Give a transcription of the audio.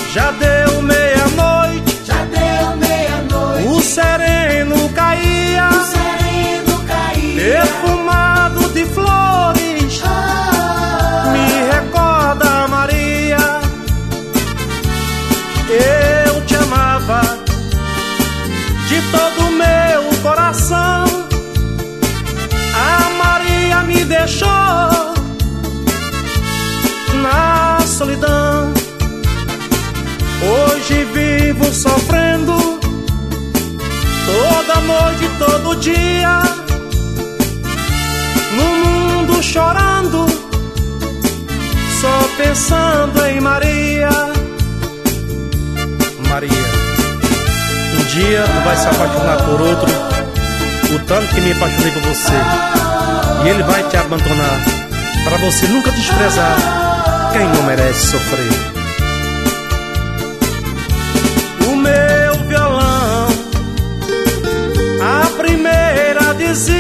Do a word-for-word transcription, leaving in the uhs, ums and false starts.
Já deu meia-noite, já deu meia-noite. O sereno caía, o sereno caía, perfumado de flores. ah, Me recorda, Maria, eu te amava de todo o meu coração. A Maria me deixou na solidão. Hoje vivo sofrendo, toda noite, todo dia, no mundo chorando, só pensando em Maria. Maria, um dia tu vai se apaixonar por outro, o tanto que me apaixonei por você, e ele vai te abandonar, para você nunca desprezar quem não merece sofrer. O meu violão, a primeira dizia: